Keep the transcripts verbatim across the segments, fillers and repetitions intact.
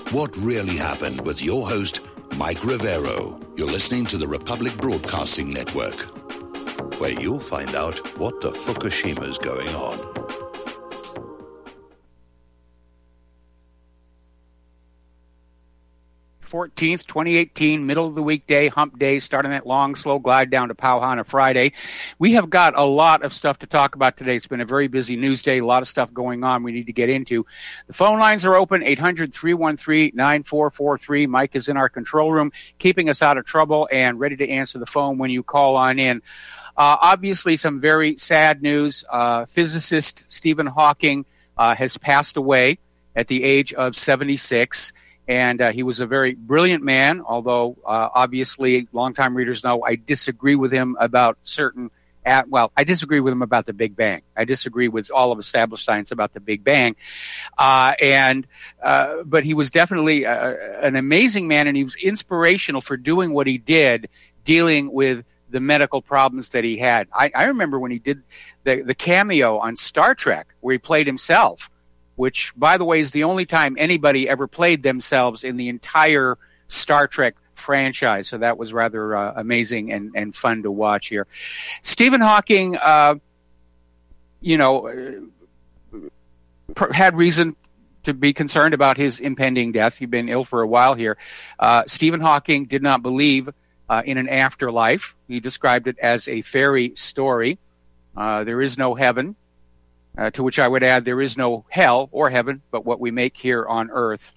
What Really Happened with your host, Mike Rivero. You're listening to the Republic Broadcasting Network, where you'll find out what the Fukushima's going on. fourteenth, twenty eighteen, middle of the weekday, hump day, starting that long, slow glide down to Pauhana Friday. We have got a lot of stuff to talk about today. It's been a very busy news day, a lot of stuff going on we need to get into. The phone lines are open, eight hundred, three one three, nine four four three. Mike is in our control room, keeping us out of trouble and ready to answer the phone when you call on in. Uh, obviously, some very sad news. Uh, physicist Stephen Hawking uh, has passed away at the age of seventy-six. And uh, he was a very brilliant man, although uh, obviously longtime readers know I disagree with him about certain, at, well, I disagree with him about the Big Bang. I disagree with all of established science about the Big Bang. Uh, and uh, but he was definitely uh, an amazing man, and he was inspirational for doing what he did, dealing with the medical problems that he had. I, I remember when he did the, the cameo on Star Trek, where he played himself, which, by the way, is the only time anybody ever played themselves in the entire Star Trek franchise. So that was rather uh, amazing and, and fun to watch here. Stephen Hawking, uh, you know, uh, had reason to be concerned about his impending death. He'd been ill for a while here. Uh, Stephen Hawking did not believe uh, in an afterlife. He described it as a fairy story. Uh, there is no heaven. Uh, to which I would add, there is no hell or heaven, but what we make here on earth.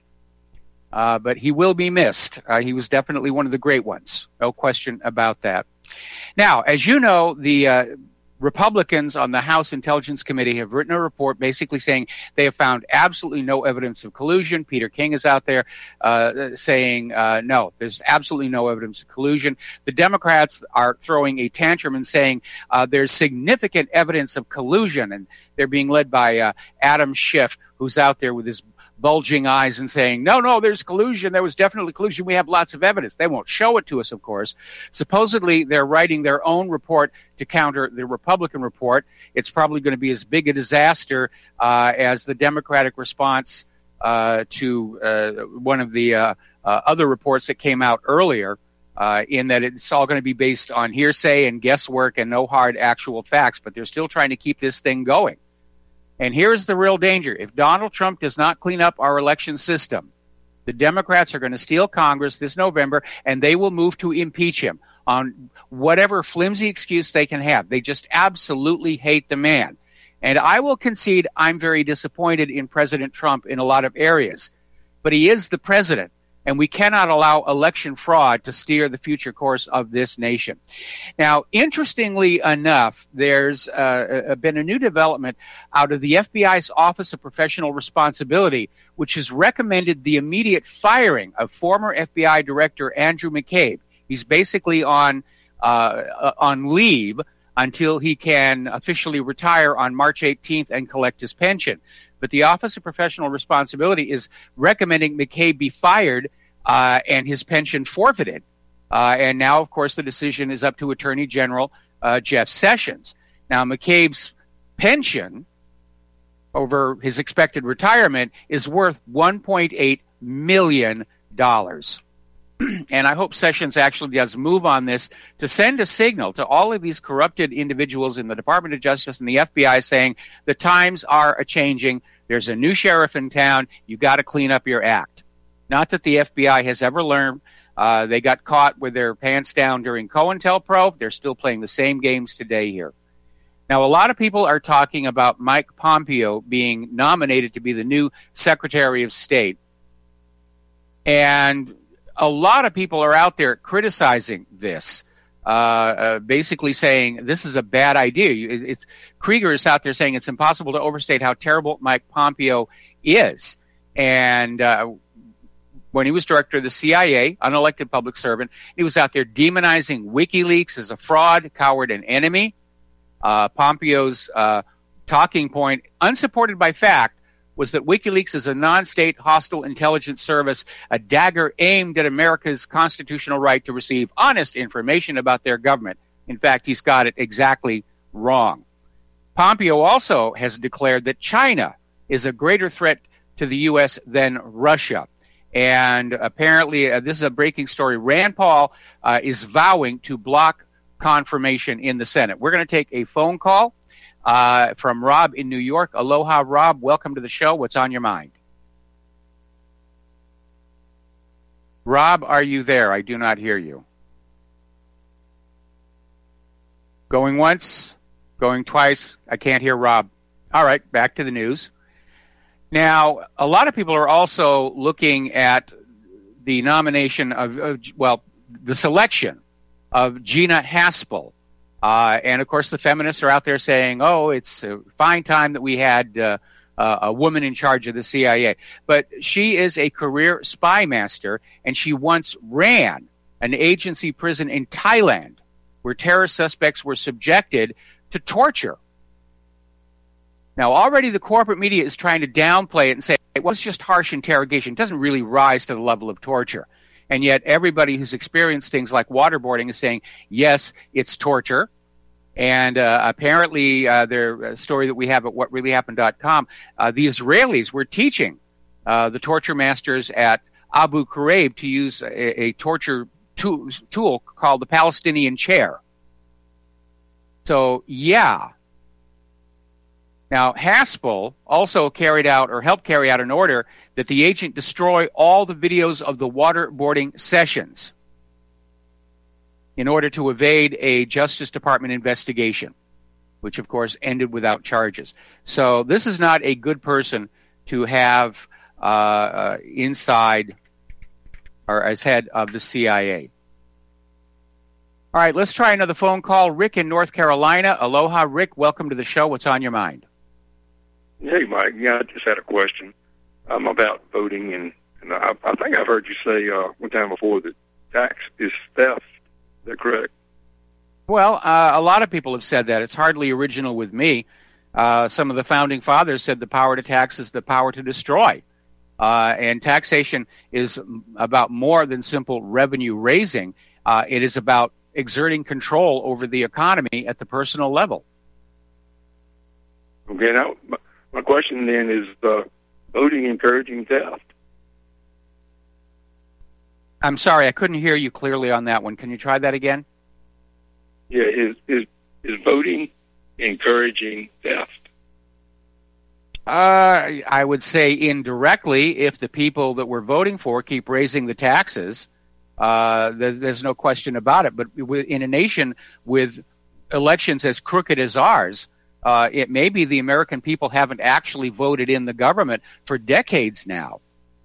Uh, but he will be missed. Uh, he was definitely one of the great ones. No question about that. Now, as you know, the uh, Republicans on the House Intelligence Committee have written a report basically saying they have found absolutely no evidence of collusion. Peter King is out there uh, saying, uh, no, there's absolutely no evidence of collusion. The Democrats are throwing a tantrum and saying uh, there's significant evidence of collusion, and they're being led by uh, Adam Schiff, who's out there with his bulging eyes and saying, no, no, there's collusion. There was definitely collusion. We have lots of evidence. They won't show it to us, of course. Supposedly, they're writing their own report to counter the Republican report. It's probably going to be as big a disaster uh, as the Democratic response uh, to uh, one of the uh, uh, other reports that came out earlier, uh, in that it's all going to be based on hearsay and guesswork and no hard actual facts. But they're still trying to keep this thing going. And here's the real danger. If Donald Trump does not clean up our election system, the Democrats are going to steal Congress this November, and they will move to impeach him on whatever flimsy excuse they can have. They just absolutely hate the man. And I will concede I'm very disappointed in President Trump in a lot of areas. But he is the president, and we cannot allow election fraud to steer the future course of this nation. Now, interestingly enough, there's uh, been a new development out of the F B I's Office of Professional Responsibility, which has recommended the immediate firing of former F B I Director Andrew McCabe. He's basically on uh, on leave until he can officially retire on March eighteenth and collect his pension. But the Office of Professional Responsibility is recommending McCabe be fired uh, and his pension forfeited. Uh, and now, of course, the decision is up to Attorney General uh, Jeff Sessions. Now, McCabe's pension over his expected retirement is worth one point eight million dollars. And I hope Sessions actually does move on this to send a signal to all of these corrupted individuals in the Department of Justice and the F B I saying the times are a-changing. There's a new sheriff in town. You got to clean up your act. Not that the F B I has ever learned. Uh, they got caught with their pants down during COINTELPRO. They're still playing the same games today here. Now, a lot of people are talking about Mike Pompeo being nominated to be the new Secretary of State. And a lot of people are out there criticizing this, uh, uh, basically saying this is a bad idea. It, it's Krieger is out there saying it's impossible to overstate how terrible Mike Pompeo is. And uh, when he was director of the C I A, unelected public servant, he was out there demonizing WikiLeaks as a fraud, coward, and enemy. Uh, Pompeo's uh, talking point, unsupported by fact, was that WikiLeaks is a non-state hostile intelligence service, a dagger aimed at America's constitutional right to receive honest information about their government. In fact, he's got it exactly wrong. Pompeo also has declared that China is a greater threat to the U S than Russia. And apparently, uh, this is a breaking story. Rand Paul uh, is vowing to block confirmation in the Senate. We're going to take a phone call uh, from Rob in New York. Aloha, Rob. Welcome to the show. What's on your mind? Rob, are you there? I do not hear you. Going once, going twice. I can't hear Rob. All right, back to the news. Now, a lot of people are also looking at the nomination of, of well, the selection of Gina Haspel. Uh, and, of course, the feminists are out there saying, oh, it's a fine time that we had uh, uh, a woman in charge of the C I A. But she is a career spy master, and she once ran an agency prison in Thailand where terrorist suspects were subjected to torture. Now, already the corporate media is trying to downplay it and say, well, it's just harsh interrogation. It doesn't really rise to the level of torture. And yet everybody who's experienced things like waterboarding is saying, yes, it's torture. And uh, apparently, uh, their story that we have at what really happened dot com, uh, the Israelis were teaching uh, the torture masters at Abu Ghraib to use a, a torture tool, tool called the Palestinian chair. So, yeah. Now, Haspel also carried out or helped carry out an order that the agent destroy all the videos of the waterboarding sessions in order to evade a Justice Department investigation, which, of course, ended without charges. So this is not a good person to have uh, uh, inside or as head of the C I A. All right, let's try another phone call. Rick in North Carolina. Aloha, Rick. Welcome to the show. What's on your mind? Hey, Mike. Yeah, I just had a question um, about voting, and, and I, I think I've heard you say uh, one time before that tax is theft. Is that correct? Well, uh, a lot of people have said that. It's hardly original with me. Uh, some of the founding fathers said the power to tax is the power to destroy. Uh, and taxation is about more than simple revenue raising. Uh, it is about exerting control over the economy at the personal level. Okay, now my, my question then is uh, voting encouraging theft? I'm sorry, I couldn't hear you clearly on that one. Can you try that again? Yeah, is is, is voting encouraging theft? Uh, I would say indirectly, if the people that we're voting for keep raising the taxes, uh, there, there's no question about it. But in a nation with elections as crooked as ours, uh, it may be the American people haven't actually voted in the government for decades now.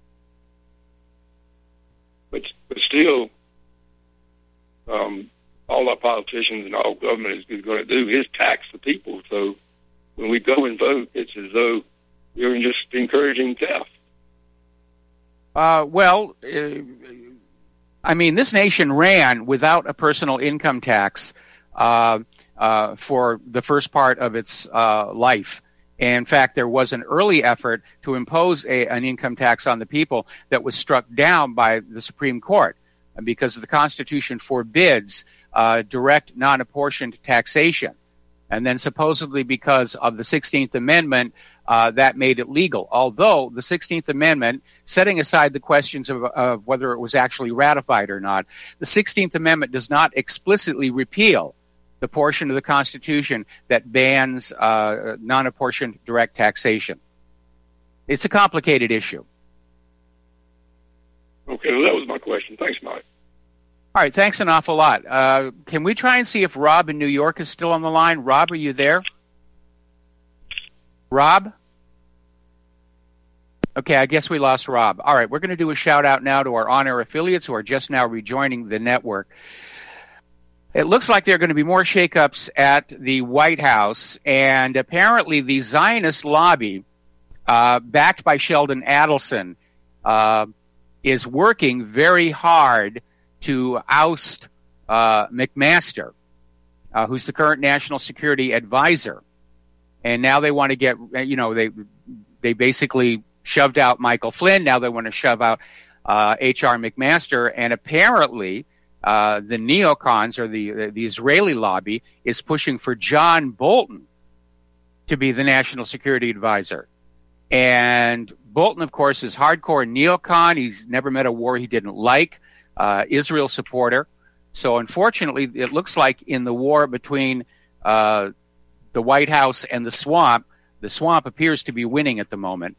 But, but still, um, all our politicians and all government is going to do is tax the people. So when we go and vote, it's as though you're just encouraging theft. Uh, well, uh, I mean, this nation ran without a personal income tax uh, uh, for the first part of its uh, life. In fact, there was an early effort to impose a, an income tax on the people that was struck down by the Supreme Court because the Constitution forbids uh, direct non-apportioned taxation. And then supposedly because of the sixteenth Amendment, uh, that made it legal. Although the sixteenth Amendment, setting aside the questions of, of whether it was actually ratified or not, the sixteenth Amendment does not explicitly repeal the portion of the Constitution that bans uh, non-apportioned direct taxation. It's a complicated issue. Okay, well, that was my question. Thanks, Mike. All right, thanks an awful lot. Uh, can we try and see if Rob in New York is still on the line? Rob, are you there? Rob? Okay, I guess we lost Rob. All right, we're going to do a shout-out now to our on-air affiliates who are just now rejoining the network. It looks like there are going to be more shakeups at the White House, and apparently the Zionist lobby, uh, backed by Sheldon Adelson, uh, is working very hard to oust uh, McMaster, uh, who's the current national security advisor. And now they want to get, you know, they they basically shoved out Michael Flynn. Now they want to shove out uh, H R McMaster. And apparently uh, the neocons, or the, the Israeli lobby, is pushing for John Bolton to be the national security advisor. And Bolton, of course, is hardcore neocon. He's never met a war he didn't like, uh, Israel supporter. So unfortunately, it looks like in the war between uh, the White House and the swamp, the swamp appears to be winning at the moment.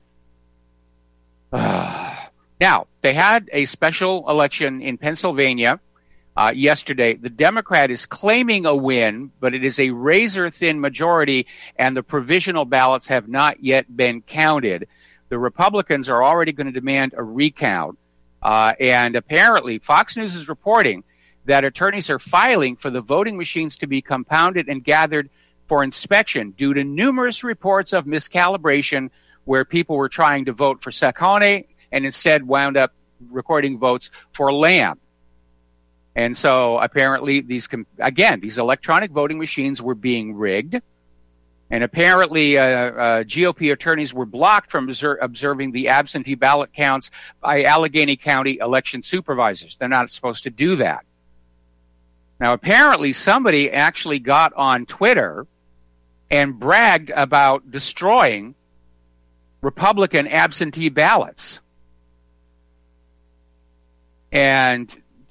Uh, now, they had a special election in Pennsylvania uh, yesterday. The Democrat is claiming a win, but it is a razor-thin majority, and the provisional ballots have not yet been counted. The Republicans are already going to demand a recount, uh, and apparently Fox News is reporting that attorneys are filing for the voting machines to be compounded and gathered for inspection due to numerous reports of miscalibration where people were trying to vote for Saccone and instead wound up recording votes for Lamb. And so apparently these, again, these electronic voting machines were being rigged. And apparently uh, uh, G O P attorneys were blocked from obser- observing the absentee ballot counts by Allegheny County election supervisors. They're not supposed to do that. Now, apparently somebody actually got on Twitter and bragged about destroying Republican absentee ballots. And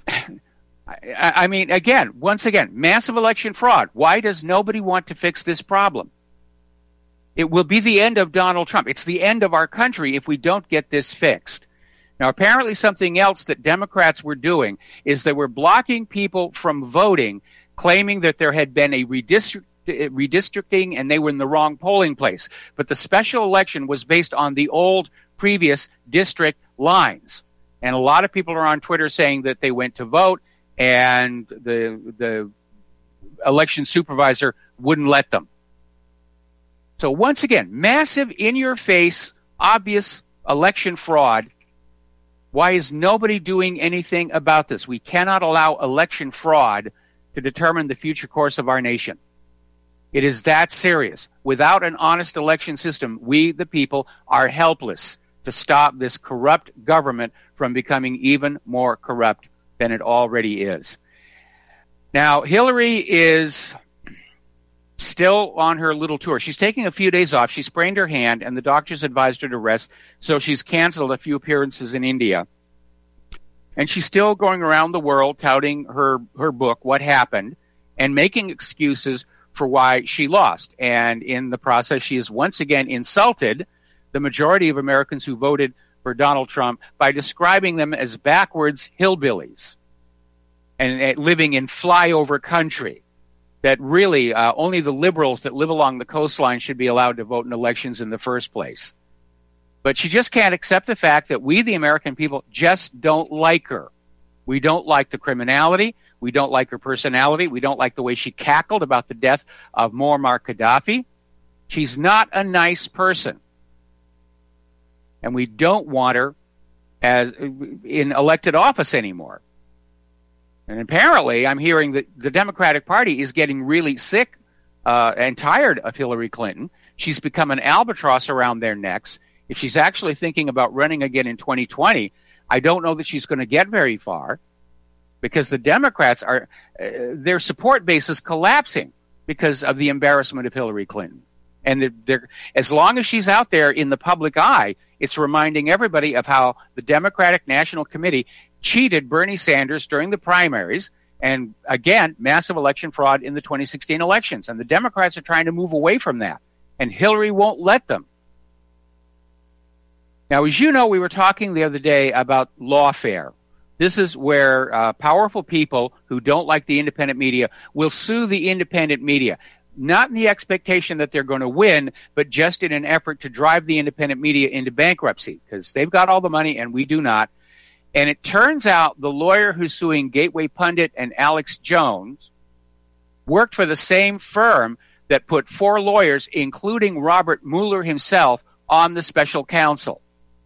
I, I mean, again, once again, massive election fraud. Why does nobody want to fix this problem? It will be the end of Donald Trump. It's the end of our country if we don't get this fixed. Now, apparently something else that Democrats were doing is they were blocking people from voting, claiming that there had been a redistrict, redistricting and they were in the wrong polling place. But the special election was based on the old previous district lines. And a lot of people are on Twitter saying that they went to vote and the the election supervisor wouldn't let them. So once again, massive, in-your-face, obvious election fraud. Why is nobody doing anything about this? We cannot allow election fraud to determine the future course of our nation. It is that serious. Without an honest election system, we, the people, are helpless to stop this corrupt government from becoming even more corrupt than it already is. Now, Hillary is still on her little tour. She's taking a few days off. She sprained her hand, and the doctors advised her to rest, so she's canceled a few appearances in India. And she's still going around the world touting her, her book, What Happened, and making excuses for why she lost. And in the process, she has once again insulted the majority of Americans who voted for Donald Trump by describing them as backwards hillbillies and uh, living in flyover country. That really uh, only the liberals that live along the coastline should be allowed to vote in elections in the first place. But she just can't accept the fact that we, the American people, just don't like her. We don't like the criminality. We don't like her personality. We don't like the way she cackled about the death of Muammar Gaddafi. She's not a nice person. And we don't want her as in elected office anymore. And apparently, I'm hearing that the Democratic Party is getting really sick uh, and tired of Hillary Clinton. She's become an albatross around their necks. If she's actually thinking about running again in twenty twenty, I don't know that she's going to get very far because the Democrats are, uh, their support base is collapsing because of the embarrassment of Hillary Clinton. And they're, they're, as long as she's out there in the public eye, it's reminding everybody of how the Democratic National Committee cheated Bernie Sanders during the primaries, and again, massive election fraud in the twenty sixteen elections. And the Democrats are trying to move away from that, and Hillary won't let them. Now, as you know, we were talking the other day about lawfare. This is where uh, powerful people who don't like the independent media will sue the independent media, not in the expectation that they're going to win, but just in an effort to drive the independent media into bankruptcy, because they've got all the money and we do not. And it turns out the lawyer who's suing Gateway Pundit and Alex Jones worked for the same firm that put four lawyers, including Robert Mueller himself, on the special counsel.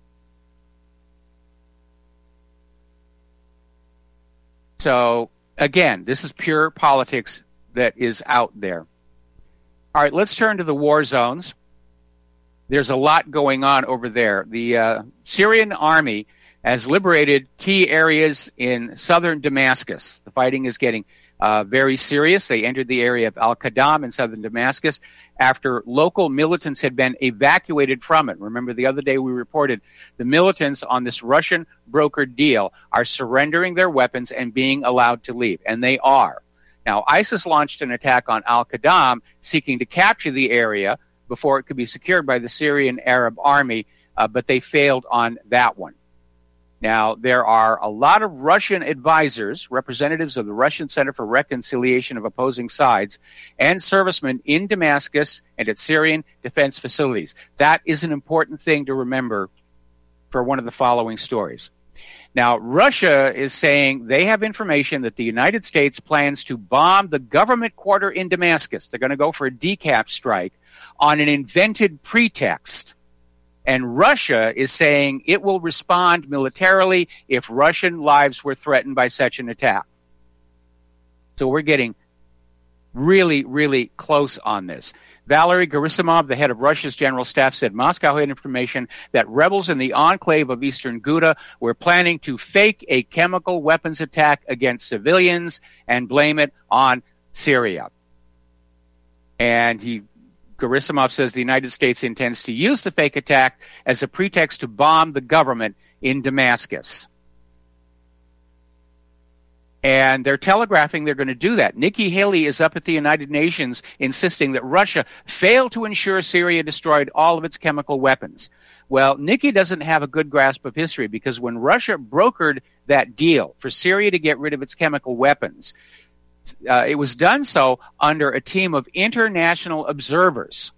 So, again, this is pure politics that is out there. All right, let's turn to the war zones. There's a lot going on over there. The uh, Syrian army has liberated key areas in southern Damascus. The fighting is getting uh, very serious. They entered the area of Al-Qadam in southern Damascus after local militants had been evacuated from it. Remember, the other day we reported the militants on this Russian brokered deal are surrendering their weapons and being allowed to leave, and they are. Now, ISIS launched an attack on Al-Qadam, seeking to capture the area before it could be secured by the Syrian Arab Army, uh, but they failed on that one. Now, there are a lot of Russian advisors, representatives of the Russian Center for Reconciliation of Opposing Sides, and servicemen in Damascus and at Syrian defense facilities. That is an important thing to remember for one of the following stories. Now, Russia is saying they have information that the United States plans to bomb the government quarter in Damascus. They're going to go for a decap strike on an invented pretext. And Russia is saying it will respond militarily if Russian lives were threatened by such an attack. So we're getting really, really close on this. Valery Gerasimov, the head of Russia's general staff, said Moscow had information that rebels in the enclave of eastern Ghouta were planning to fake a chemical weapons attack against civilians and blame it on Syria. And he Gerasimov says the United States intends to use the fake attack as a pretext to bomb the government in Damascus. And they're telegraphing they're going to do that. Nikki Haley is up at the United Nations insisting that Russia failed to ensure Syria destroyed all of its chemical weapons. Well, Nikki doesn't have a good grasp of history because when Russia brokered that deal for Syria to get rid of its chemical weapons, Uh, it was done so under a team of international observers.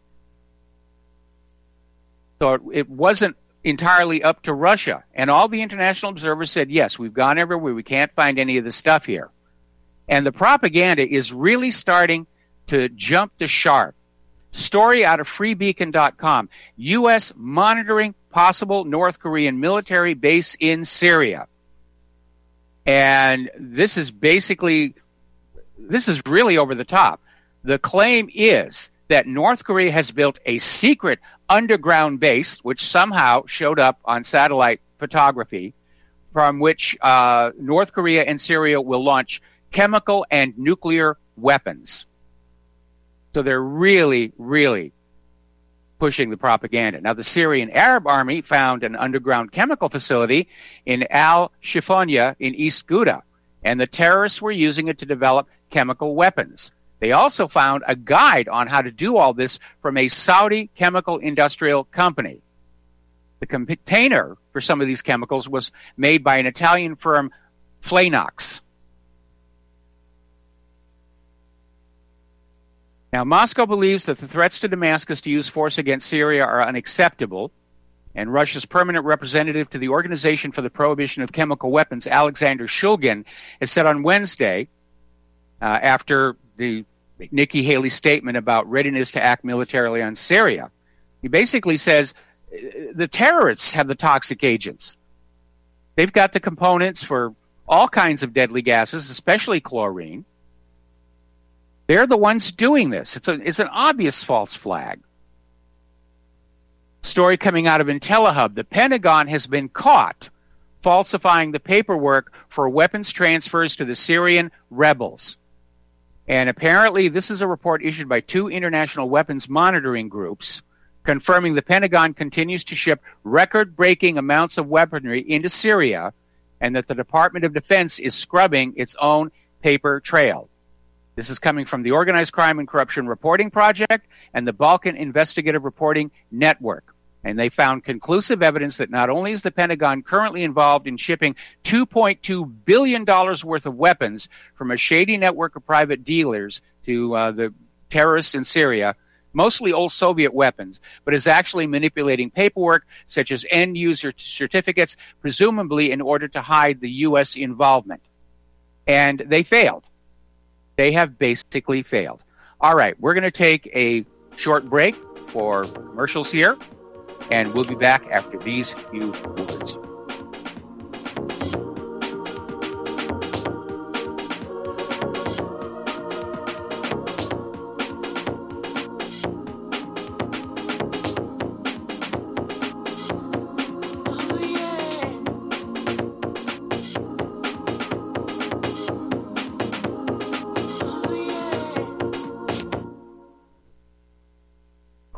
So it, it wasn't entirely up to Russia. And all the international observers said, yes, we've gone everywhere. We can't find any of the stuff here. And the propaganda is really starting to jump the sharp. Story out of free beacon dot com. U S monitoring possible North Korean military base in Syria. And this is basically... This is really over the top. The claim is that North Korea has built a secret underground base, which somehow showed up on satellite photography, from which uh, North Korea and Syria will launch chemical and nuclear weapons. So they're really, really pushing the propaganda. Now, the Syrian Arab Army found an underground chemical facility in Al-Shifonia in East Ghouta, and the terrorists were using it to develop chemical weapons. They also found a guide on how to do all this from a Saudi chemical industrial company. The container for some of these chemicals was made by an Italian firm, Flanox. Now, Moscow believes that the threats to Damascus to use force against Syria are unacceptable, and Russia's permanent representative to the Organization for the Prohibition of Chemical Weapons, Alexander Shulgin, has said on Wednesday, uh, after the Nikki Haley statement about readiness to act militarily on Syria, he basically says the terrorists have the toxic agents. They've got the components for all kinds of deadly gases, especially chlorine. They're the ones doing this. It's a, it's an obvious false flag. Story coming out of IntelliHub. The Pentagon has been caught falsifying the paperwork for weapons transfers to the Syrian rebels. And apparently this is a report issued by two international weapons monitoring groups confirming the Pentagon continues to ship record-breaking amounts of weaponry into Syria and that the Department of Defense is scrubbing its own paper trail. This is coming from the Organized Crime and Corruption Reporting Project and the Balkan Investigative Reporting Network. And they found conclusive evidence that not only is the Pentagon currently involved in shipping two point two billion dollars worth of weapons from a shady network of private dealers to uh, the terrorists in Syria, mostly old Soviet weapons, but is actually manipulating paperwork such as end-user certificates, presumably in order to hide the U S involvement. And they failed. They have basically failed. All right, we're going to take a short break for commercials here, and we'll be back after these few words.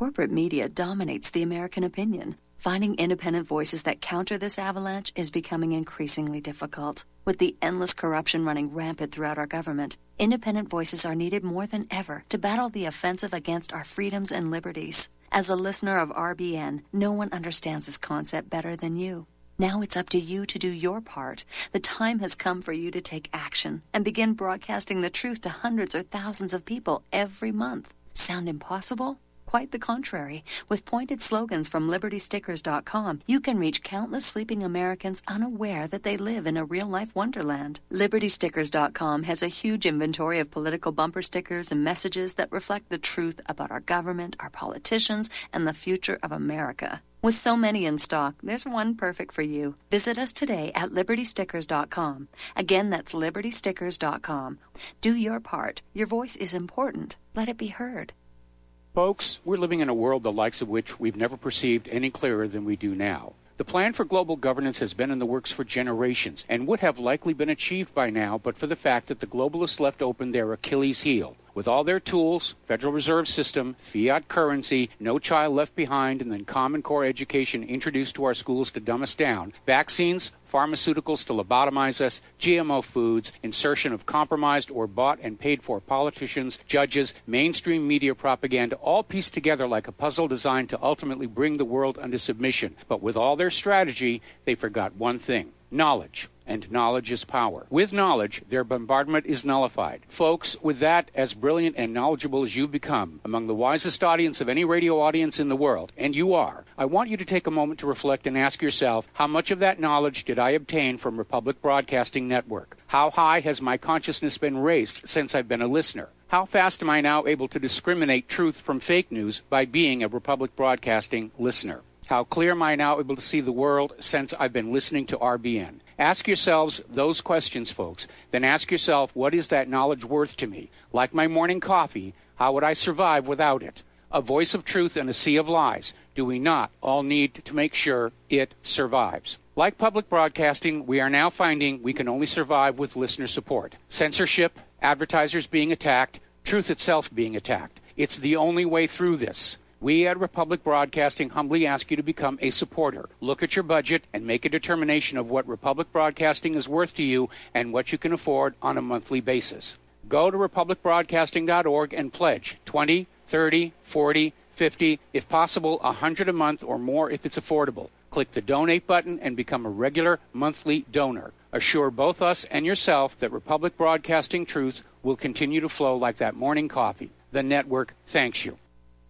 corporate media dominates the American opinion. Finding independent voices that counter this avalanche is becoming increasingly difficult. With the endless corruption running rampant throughout our government, independent voices are needed more than ever to battle the offensive against our freedoms and liberties. As a listener of R B N, no one understands this concept better than you. Now it's up to you to do your part. The time has come for you to take action and begin broadcasting the truth to hundreds or thousands of people every month. Sound impossible? Quite the contrary. With pointed slogans from Liberty Stickers dot com, you can reach countless sleeping Americans unaware that they live in a real-life wonderland. Liberty Stickers dot com has a huge inventory of political bumper stickers and messages that reflect the truth about our government, our politicians, and the future of America. With so many in stock, there's one perfect for you. Visit us today at Liberty Stickers dot com. Again, that's Liberty Stickers dot com. Do your part. Your voice is important. Let it be heard. Folks, we're living in a world the likes of which we've never perceived any clearer than we do now. The plan for global governance has been in the works for generations and would have likely been achieved by now but for the fact that the globalists left open their Achilles heel. With all their tools, Federal Reserve System, fiat currency, no child left behind, and then Common Core education introduced to our schools to dumb us down, vaccines, pharmaceuticals to lobotomize us, G M O foods, insertion of compromised or bought and paid for politicians, judges, mainstream media propaganda, all pieced together like a puzzle designed to ultimately bring the world under submission. But with all their strategy, they forgot one thing: knowledge. And knowledge is power. With knowledge, their bombardment is nullified. Folks, with that, as brilliant and knowledgeable as you've become, among the wisest audience of any radio audience in the world, and you are, I want you to take a moment to reflect and ask yourself, how much of that knowledge did I obtain from Republic Broadcasting Network? How high has my consciousness been raised since I've been a listener? How fast am I now able to discriminate truth from fake news by being a Republic Broadcasting listener? How clear am I now able to see the world since I've been listening to R B N? Ask yourselves those questions, folks. Then ask yourself, what is that knowledge worth to me? Like my morning coffee, how would I survive without it? A voice of truth in a sea of lies. Do we not all need to make sure it survives? Like public broadcasting, we are now finding we can only survive with listener support. Censorship, advertisers being attacked, truth itself being attacked. It's the only way through this. We at Republic Broadcasting humbly ask you to become a supporter. Look at your budget and make a determination of what Republic Broadcasting is worth to you and what you can afford on a monthly basis. Go to Republic Broadcasting dot org and pledge twenty, thirty, forty, fifty, if possible one hundred a month or more if it's affordable. Click the donate button and become a regular monthly donor. Assure both us and yourself that Republic Broadcasting truth will continue to flow like that morning coffee. The network thanks you.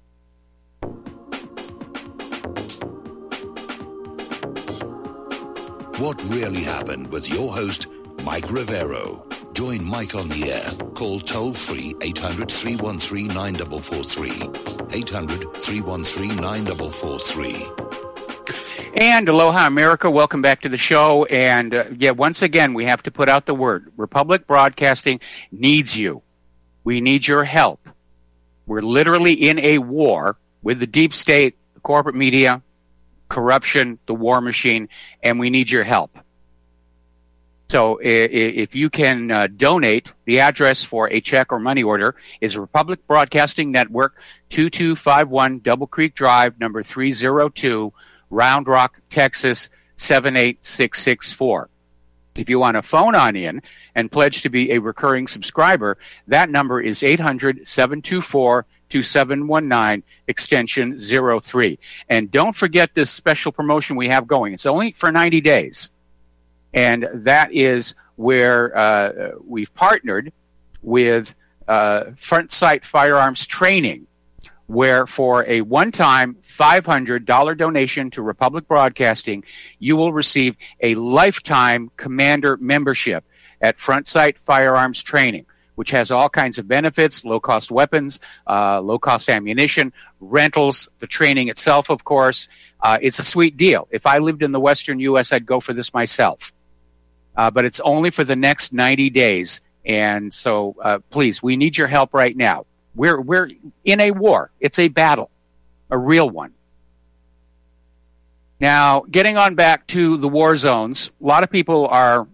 What Really Happened with your host, Mike Rivero. Join Mike on the air. Call toll-free eight hundred, three one three, nine four four three. eight hundred, three one three, nine four four three. And aloha, America. Welcome back to the show. And, uh, yeah, once again, we have to put out the word. Republic Broadcasting needs you. We need your help. We're literally in a war with the deep state, the corporate media, corruption, the war machine, and we need your help. So if you can uh, donate, the address for a check or money order is Republic Broadcasting Network, two two five one Double Creek Drive, number three oh two, Round Rock, Texas, seven eight six six four. If you want to phone on in and pledge to be a recurring subscriber, that number is eight hundred, seven two four, two seven one nine, extension zero three. And don't forget this special promotion we have going. It's only for ninety days. And that is where uh, we've partnered with uh, Front Sight Firearms Training, where for a one-time five hundred dollars donation to Republic Broadcasting, you will receive a lifetime commander membership at Front Sight Firearms Training, which has all kinds of benefits, low-cost weapons, uh, low-cost ammunition, rentals, the training itself, of course. Uh, it's a sweet deal. If I lived in the western U S, I'd go for this myself. Uh, but it's only for the next ninety days. And so, uh, please, we need your help right now. We're, we're in a war. It's a battle, a real one. Now, getting on back to the war zones, a lot of people are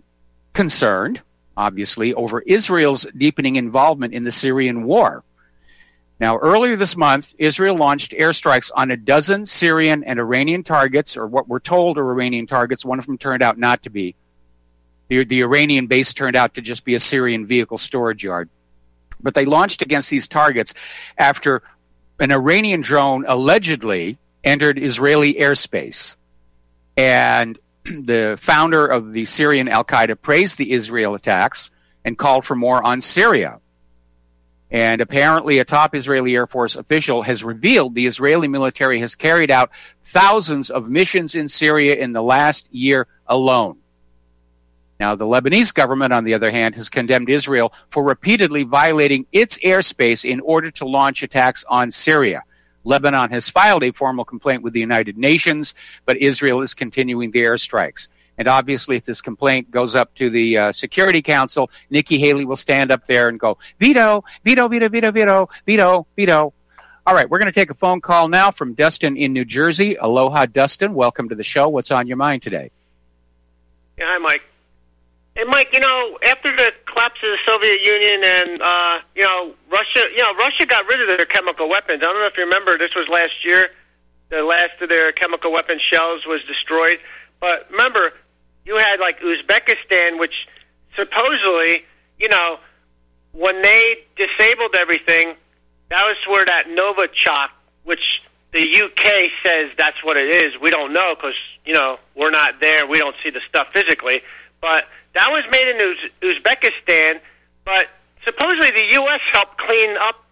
concerned, obviously, over Israel's deepening involvement in the Syrian war. Now, earlier this month, Israel launched airstrikes on a dozen Syrian and Iranian targets, or what we're told are Iranian targets. One of them turned out not to be. The, the Iranian base turned out to just be a Syrian vehicle storage yard. But they launched against these targets after an Iranian drone allegedly entered Israeli airspace. And the founder of the Syrian Al-Qaeda praised the Israel attacks and called for more on Syria. And apparently a top Israeli Air Force official has revealed the Israeli military has carried out thousands of missions in Syria in the last year alone. Now, the Lebanese government, on the other hand, has condemned Israel for repeatedly violating its airspace in order to launch attacks on Syria. Lebanon has filed a formal complaint with the United Nations, but Israel is continuing the airstrikes. And obviously, if this complaint goes up to the uh, Security Council, Nikki Haley will stand up there and go, veto, veto, veto, veto, veto, veto, veto. All right, we're going to take a phone call now from Dustin in New Jersey. Aloha, Dustin. Welcome to the show. What's on your mind today? Yeah, hi, Mike. Hey, Mike, you know, after the collapse of the Soviet Union and, uh, you know, Russia, you know, Russia got rid of their chemical weapons. I don't know if you remember, this was last year. The last of their chemical weapon shells was destroyed. But remember, you had, like, Uzbekistan, which supposedly, you know, when they disabled everything, that was where that Novichok, which the U K says that's what it is. We don't know because, you know, we're not there. We don't see the stuff physically. But that was made in Uz- Uzbekistan, but supposedly the U S helped clean up,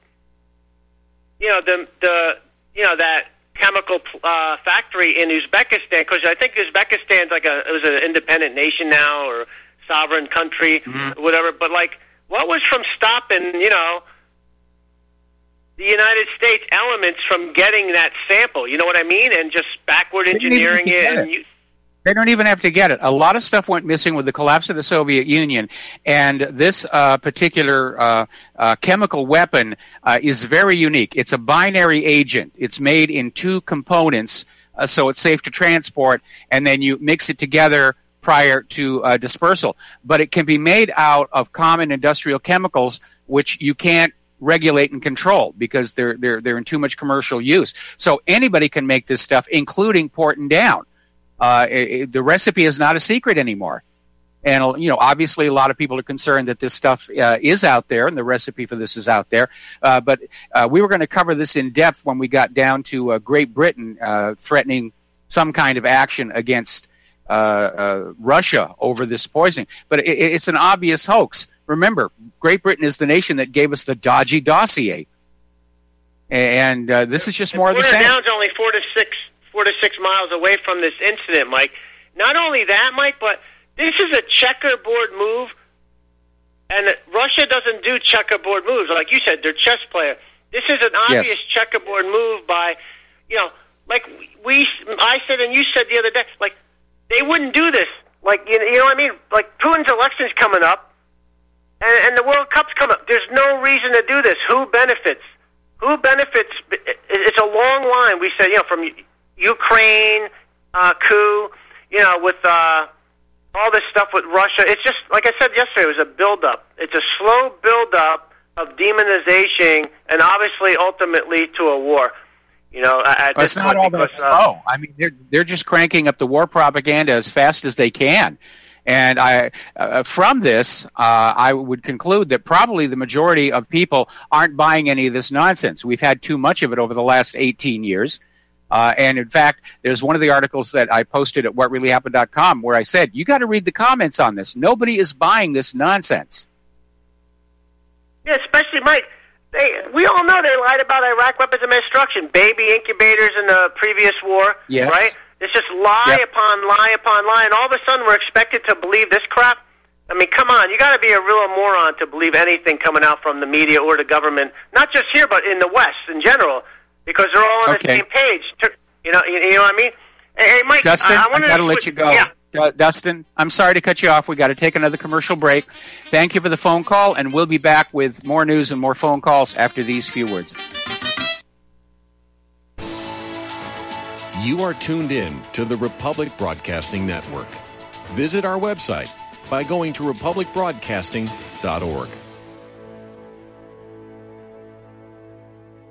you know, the, the you know, that chemical uh, factory in Uzbekistan, because I think Uzbekistan's like a, it was an independent nation now, or sovereign country, mm-hmm. or whatever. But, like, what was from stopping, you know, the United States elements from getting that sample? You know what I mean? And just backward engineering it. and you, They don't even have to get it. A lot of stuff went missing with the collapse of the Soviet Union, and this uh, particular uh, uh, chemical weapon uh, is very unique. It's a binary agent. It's made in two components, uh, so it's safe to transport, and then you mix it together prior to uh, dispersal. But it can be made out of common industrial chemicals, which you can't regulate and control because they're they're they're in too much commercial use. So anybody can make this stuff, including Porton Down. Uh, it, it, the recipe is not a secret anymore. And, you know, obviously a lot of people are concerned that this stuff uh, is out there and the recipe for this is out there. Uh, but uh, we were going to cover this in depth when we got down to uh, Great Britain uh, threatening some kind of action against uh, uh, Russia over this poisoning. But it, it's an obvious hoax. Remember, Great Britain is the nation that gave us the dodgy dossier. And uh, this is just more of the same. Down's only four to six four to six miles away from this incident, Mike. Not only that, Mike, but this is a checkerboard move, and Russia doesn't do checkerboard moves. Like you said, they're chess players. This is an obvious yes. checkerboard move by, you know, like we, I said and you said the other day, like, they wouldn't do this. Like, you know, you know what I mean? Like, Putin's election's coming up, and, and the World Cup's coming up. There's no reason to do this. Who benefits? Who benefits? It's a long line. We said, you know, from Ukraine, uh, coup, you know, with uh, all this stuff with Russia. It's just, like I said yesterday, it was a build-up. It's a slow build-up of demonization and obviously ultimately to a war. You know, at well, this it's not point all because, that slow. Uh, I mean, they're, they're just cranking up the war propaganda as fast as they can. And I, uh, from this, uh, I would conclude that probably the majority of people aren't buying any of this nonsense. We've had too much of it over the last eighteen years. Uh, and in fact, there's one of the articles that I posted at what really happened dot com where I said, you got to read the comments on this. Nobody is buying this nonsense. Yeah, especially Mike. They, we all know they lied about Iraq weapons of mass destruction, baby incubators in the previous war, yes. right? It's just lie yep. upon lie upon lie, and all of a sudden we're expected to believe this crap? I mean, come on. You got to be a real moron to believe anything coming out from the media or the government, not just here, but in the West in general. Because they're all on okay. the same page. You know, you, you know what I mean? Hey, hey Mike, Dustin, I, I wanted I've got to to let you go. Yeah. Uh, Dustin, I'm sorry to cut you off. We got to take another commercial break. Thank you for the phone call, and we'll be back with more news and more phone calls after these few words. You are tuned in to the Republic Broadcasting Network. Visit our website by going to republic broadcasting dot org.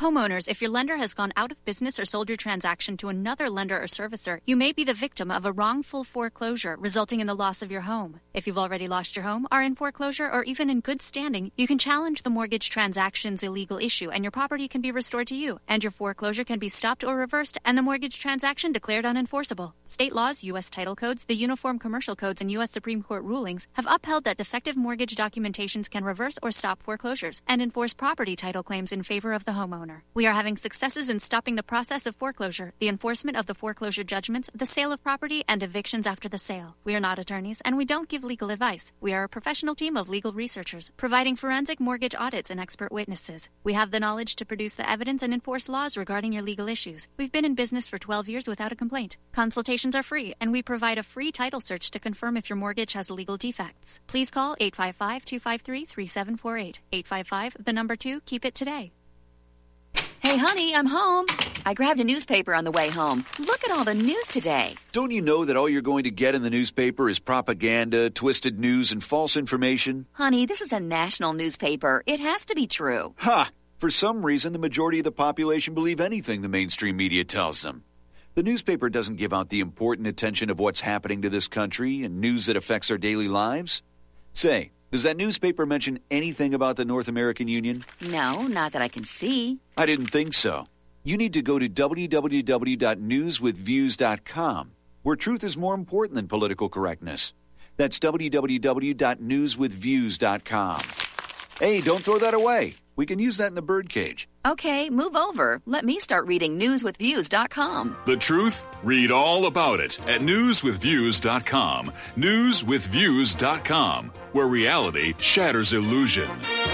Homeowners, if your lender has gone out of business or sold your transaction to another lender or servicer, you may be the victim of a wrongful foreclosure, resulting in the loss of your home. If you've already lost your home, are in foreclosure, or even in good standing, you can challenge the mortgage transaction's illegal issue, and your property can be restored to you, and your foreclosure can be stopped or reversed, and the mortgage transaction declared unenforceable. State laws, U S title codes, the Uniform Commercial Codes, and U S Supreme Court rulings have upheld that defective mortgage documentations can reverse or stop foreclosures and enforce property title claims in favor of the homeowner. We are having successes in stopping the process of foreclosure, the enforcement of the foreclosure judgments, the sale of property, and evictions after the sale. We are not attorneys, and we don't give legal advice. We are a professional team of legal researchers, providing forensic mortgage audits and expert witnesses. We have the knowledge to produce the evidence and enforce laws regarding your legal issues. We've been in business for twelve years without a complaint. Consultations are free, and we provide a free title search to confirm if your mortgage has legal defects. Please call eight five five, two five three, three seven four eight. eight five five, the number two, keep it today. Hey, honey, I'm home. I grabbed a newspaper on the way home. Look at all the news today. Don't you know that all you're going to get in the newspaper is propaganda, twisted news, and false information? Honey, this is a national newspaper. It has to be true. Ha! For some reason, the majority of the population believe anything the mainstream media tells them. The newspaper doesn't give out the important attention of what's happening to this country and news that affects our daily lives. Say, does that newspaper mention anything about the North American Union? No, not that I can see. I didn't think so. You need to go to w w w dot news with views dot com, where truth is more important than political correctness. That's w w w dot news with views dot com. Hey, don't throw that away. We can use that in the birdcage. Okay, move over. Let me start reading news with views dot com. The truth? Read all about it at news with views dot com. news with views dot com, where reality shatters illusion.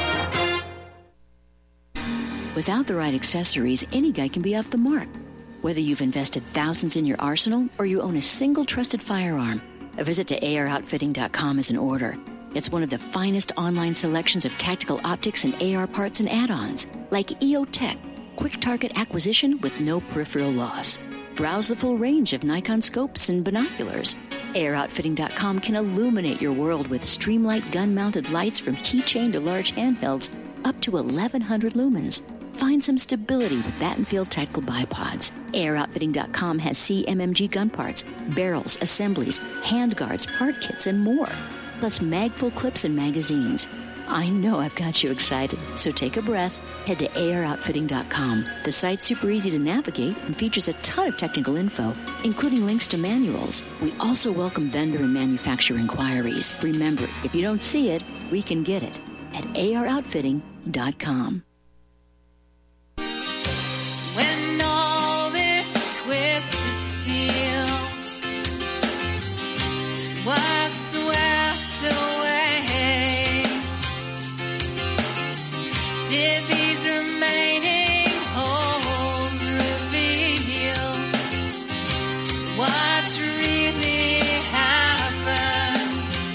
Without the right accessories, any guy can be off the mark. Whether you've invested thousands in your arsenal or you own a single trusted firearm, a visit to A R outfitting dot com is in order. It's one of the finest online selections of tactical optics and A R parts and add-ons, like E O Tech, quick target acquisition with no peripheral loss. Browse the full range of Nikon scopes and binoculars. A R outfitting dot com can illuminate your world with Streamlight gun-mounted lights from keychain to large handhelds up to eleven hundred lumens. Find some stability with Battenfield tactical bipods. A R outfitting dot com has C M M G gun parts, barrels, assemblies, handguards, part kits, and more. Plus mag-full clips and magazines. I know I've got you excited, so take a breath. Head to A R outfitting dot com. The site's super easy to navigate and features a ton of technical info, including links to manuals. We also welcome vendor and manufacturer inquiries. Remember, if you don't see it, we can get it at A R outfitting dot com. When all this twisted steel was swept away, did these remaining holes reveal what really happened?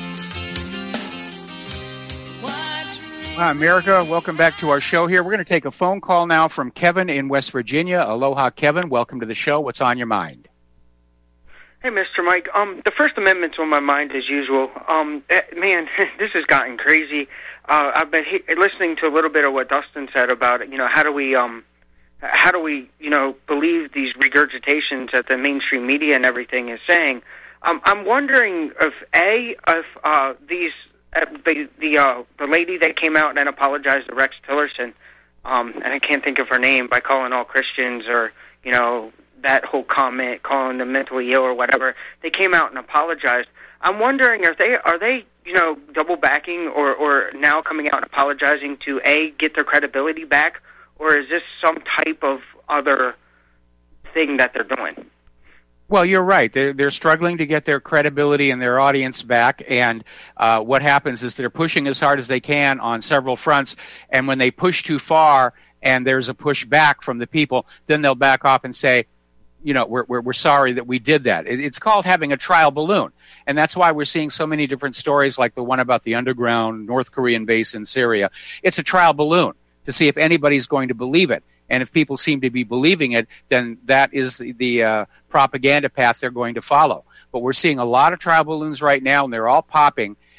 What really Hi, America. Welcome back to our show here. We're going to take a phone call now from Kevin in West Virginia. Aloha, Kevin. Welcome to the show. What's on your mind? Hey, Mister Mike. Um, the First Amendment's on my mind as usual. Um, eh, man, this has gotten crazy. Uh, I've been he- listening to a little bit of what Dustin said about it. You know, how do we, um, how do we, you know, believe these regurgitations that the mainstream media and everything is saying? Um, I'm wondering if a, if uh, these, uh, the the uh, the lady that came out and apologized to Rex Tillerson, um, and I can't think of her name, by calling all Christians or you know. that whole comment, calling them mentally ill or whatever, they came out and apologized. I'm wondering, are they, are they, you know, double backing or, or now coming out and apologizing to, A, get their credibility back, or is this some type of other thing that they're doing? Well, you're right. They're, they're struggling to get their credibility and their audience back, and uh, what happens is they're pushing as hard as they can on several fronts, and when they push too far and there's a pushback from the people, then they'll back off and say, you know, we're, we're, we're sorry that we did that. It, it's called having a trial balloon. And that's why we're seeing so many different stories like the one about the underground North Korean base in Syria. It's a trial balloon to see if anybody's going to believe it. And if people seem to be believing it, then that is the, the uh, propaganda path they're going to follow. But we're seeing a lot of trial balloons right now, and they're all popping.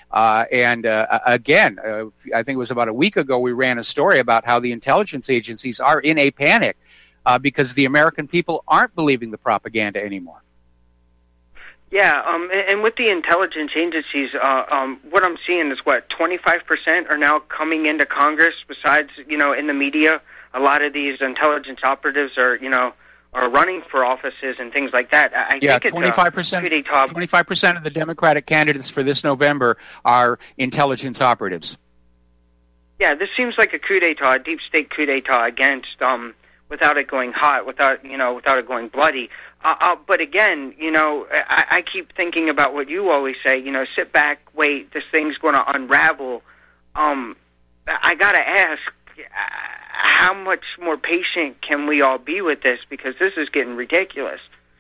Uh, and uh, again, uh, I think it was about a week ago we ran a story about how the intelligence agencies are in a panic uh, because the American people aren't believing the propaganda anymore. Yeah, um, and, and with the intelligence agencies, uh, um, what I'm seeing is what twenty-five percent are now coming into Congress. Besides, you know, in the media, a lot of these intelligence operatives are, you know, are running for offices and things like that. I yeah, think twenty-five percent. Twenty-five percent of the Democratic candidates for this November are intelligence operatives. Yeah, this seems like a coup d'état, a deep state coup d'état against, um, without it going hot, without you know, without it going bloody. Uh, uh, but again, you know, I, I keep thinking about what you always say. You know, sit back, wait. This thing's going to unravel. Um, I gotta ask. How much more patient can we all be with this? Because this is getting ridiculous.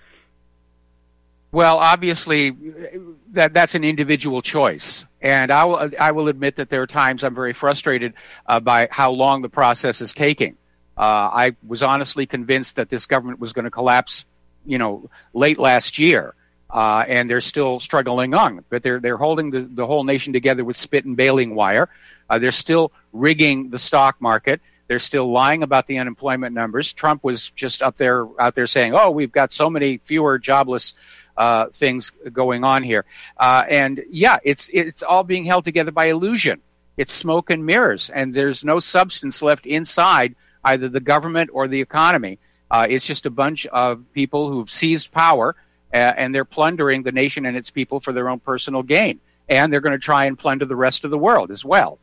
Well, obviously, that that's an individual choice. And I will, I will admit that there are times I'm very frustrated uh, by how long the process is taking. Uh, I was honestly convinced that this government was going to collapse, you know, late last year. Uh, and they're still struggling on. But they're, they're holding the, the whole nation together with spit and baling wire. Uh, they're still rigging the stock market. They're still lying about the unemployment numbers. Trump was just up there, out there saying, "Oh, we've got so many fewer jobless uh, things going on here." Uh, and yeah, it's it's all being held together by illusion. It's smoke and mirrors, and there's no substance left inside either the government or the economy. Uh, it's just a bunch of people who've seized power, uh, and they're plundering the nation and its people for their own personal gain. And they're going to try and plunder the rest of the world as well.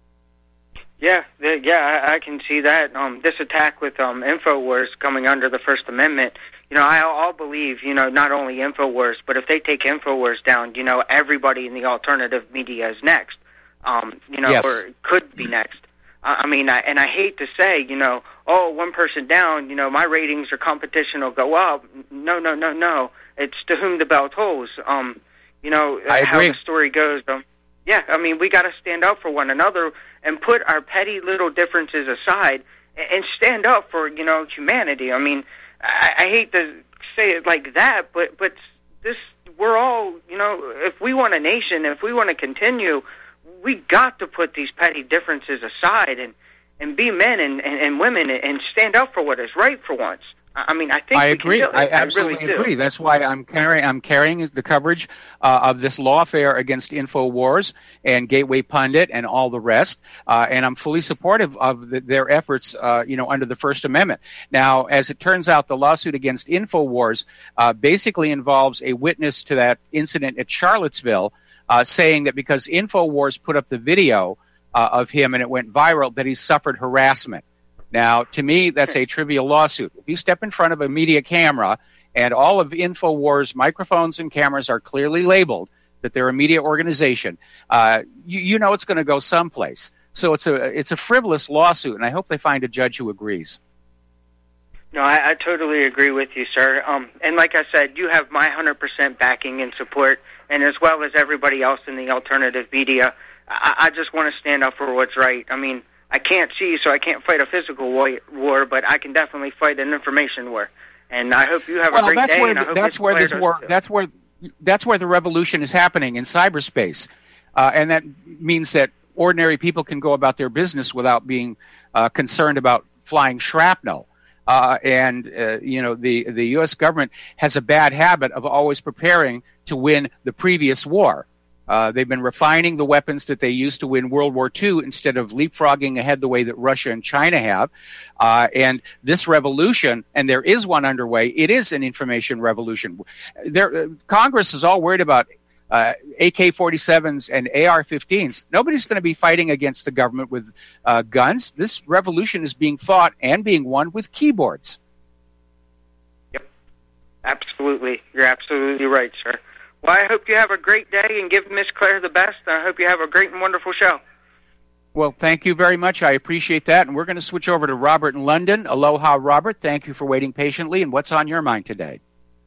Yeah, the, yeah, I, I can see that. Um, this attack with um, InfoWars coming under the First Amendment, you know, I, I'll believe, you know, not only InfoWars, but if they take InfoWars down, you know, everybody in the alternative media is next, um, you know, yes. or could be next. Uh, I mean, I, and I hate to say, you know, oh, one person down, you know, my ratings or competition will go up. No, no, no, no. It's to whom the bell tolls. Um, you know, I how agree. the story goes. Um, yeah, I mean, we got to stand up for one another and put our petty little differences aside and stand up for, you know, humanity. I mean, I, I hate to say it like that, but but this, we're all, you know, if we want a nation, if we want to continue, we got to put these petty differences aside and, and be men and, and, and women and stand up for what is right for once. I mean, I think I we agree. Can do it. I I absolutely really agree. do. That's why I'm carrying I'm carrying the coverage uh, of this lawfare against InfoWars and Gateway Pundit and all the rest, uh, and I'm fully supportive of the, their efforts, uh, you know, under the First Amendment. Now, as it turns out, the lawsuit against InfoWars uh, basically involves a witness to that incident at Charlottesville, uh, saying that because InfoWars put up the video uh, of him and it went viral, that he suffered harassment. Now, to me, that's a trivial lawsuit. If you step in front of a media camera and all of InfoWars microphones and cameras are clearly labeled that they're a media organization, uh, you, you know it's going to go someplace. So it's a it's a frivolous lawsuit, and I hope they find a judge who agrees. No, I, I totally agree with you, sir. Um, and like I said, you have my one hundred percent backing and support, and as well as everybody else in the alternative media. I, I just want to stand up for what's right. I mean, I can't see, so I can't fight a physical war, but I can definitely fight an information war. And I hope you have well, a great that's day. Where and the, I hope that's where this war. too. That's where that's where the revolution is happening in cyberspace, uh, and that means that ordinary people can go about their business without being uh, concerned about flying shrapnel. Uh, and uh, you know, the the U S government has a bad habit of always preparing to win the previous war. Uh, they've been refining the weapons that they used to win World War Two instead of leapfrogging ahead the way that Russia and China have. Uh, and this revolution, and there is one underway, it is an information revolution. There, uh, Congress is all worried about uh, A K forty-sevens and A R fifteens. Nobody's going to be fighting against the government with uh, guns. This revolution is being fought and being won with keyboards. Yep, absolutely. You're absolutely right, sir. Well, I hope you have a great day and give Miss Claire the best. I hope you have a great and wonderful show. Well, thank you very much. I appreciate that. And we're going to switch over to Robert in London. Aloha, Robert. Thank you for waiting patiently. And what's on your mind today?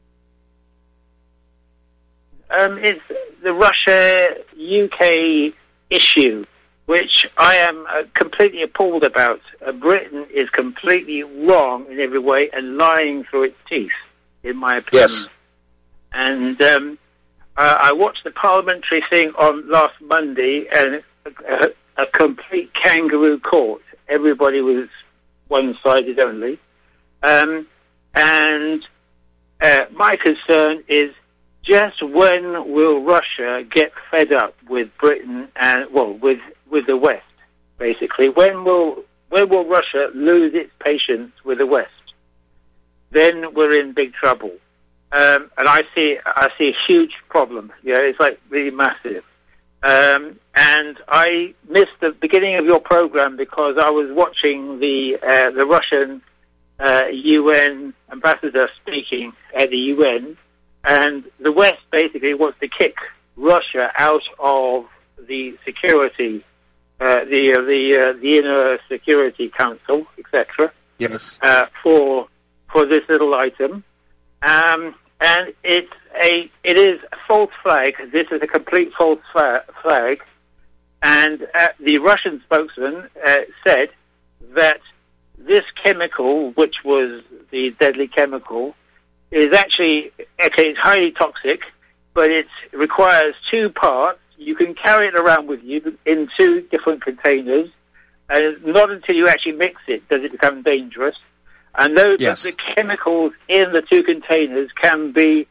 Um, it's the Russia-U K issue, which I am uh, completely appalled about. Uh, Britain is completely wrong in every way and lying through its teeth, in my opinion. Yes. And um, Uh, I watched the parliamentary thing on last Monday, and a, a complete kangaroo court. Everybody was one-sided only. Um, and uh, my concern is just when will Russia get fed up with Britain and, well, with, with the West, basically? When will when will Russia lose its patience with the West? Then we're in big trouble. Um, and I see I see a huge problem. Yeah, it's like really massive. Um, and I missed the beginning of your program because I was watching the uh, the Russian uh, U N ambassador speaking at the U N, and the West basically wants to kick Russia out of the security, uh, the uh, the uh, the inner security council, et cetera. Yes. Uh, for for this little item. Um, And it's a, it is a false flag. This is a complete false fa- flag. And uh, the Russian spokesman uh, said that this chemical, which was the deadly chemical, is actually, okay, it's highly toxic, but it requires two parts. You can carry it around with you in two different containers, and not until you actually mix it does it become dangerous. And those yes. the chemicals in the two containers can be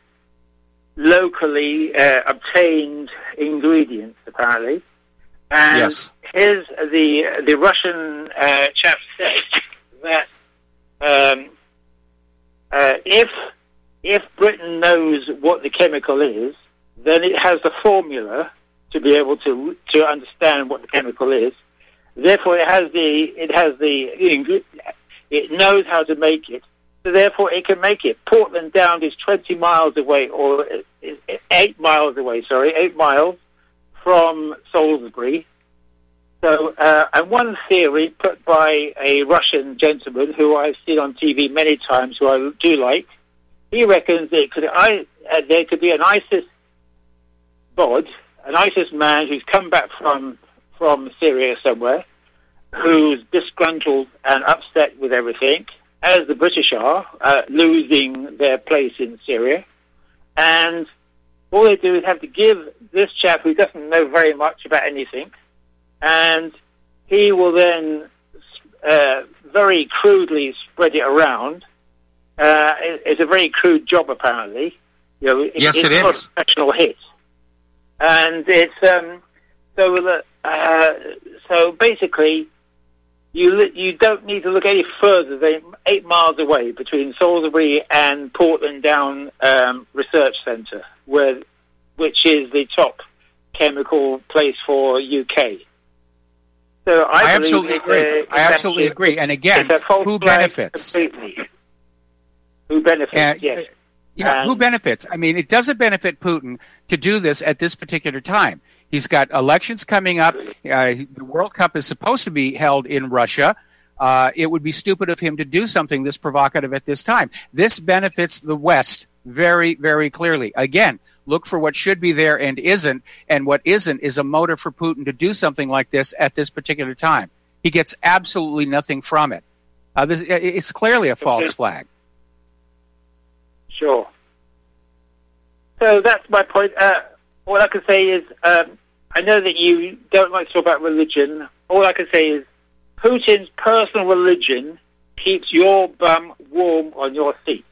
locally uh, obtained ingredients, apparently. And yes. his the the Russian uh, chap said that um, uh, if if Britain knows what the chemical is, then it has the formula to be able to to understand what the chemical is. Therefore, it has the it has the It knows how to make it, so therefore it can make it. Portland Down is twenty miles away, or eight miles away, sorry, eight miles from Salisbury. So, uh, and one theory put by a Russian gentleman who I've seen on T V many times, who I do like, he reckons it could, I, uh, there could be an ISIS bod, an ISIS man who's come back from from Syria somewhere, who's disgruntled and upset with everything, as the British are, uh, losing their place in Syria. And all they do is have to give this chap, who doesn't know very much about anything, and he will then uh, very crudely spread it around. Uh, it, it's a very crude job, apparently. You know, it, yes, it's it not is. a professional hit. And it's, um, so, uh, so basically, You you don't need to look any further than eight miles away between Salisbury and Portland Down um, Research Centre, where which is the top chemical place for U K. So I, I absolutely it, agree. Uh, I absolutely actually, agree. And again, who benefits? Completely. Who benefits? Uh, yes. You know, Um, who benefits? I mean, it doesn't benefit Putin to do this at this particular time. He's got elections coming up. Uh, the World Cup is supposed to be held in Russia. Uh, it would be stupid of him to do something this provocative at this time. This benefits the West very, very clearly. Again, look for what should be there and isn't, and what isn't is a motive for Putin to do something like this at this particular time. He gets absolutely nothing from it. Uh, this, it's clearly a false flag. Sure. So that's my point. Uh, all I can say is, um, I know that you don't like to talk about religion. All I can say is, Putin's personal religion keeps your bum warm on your seat.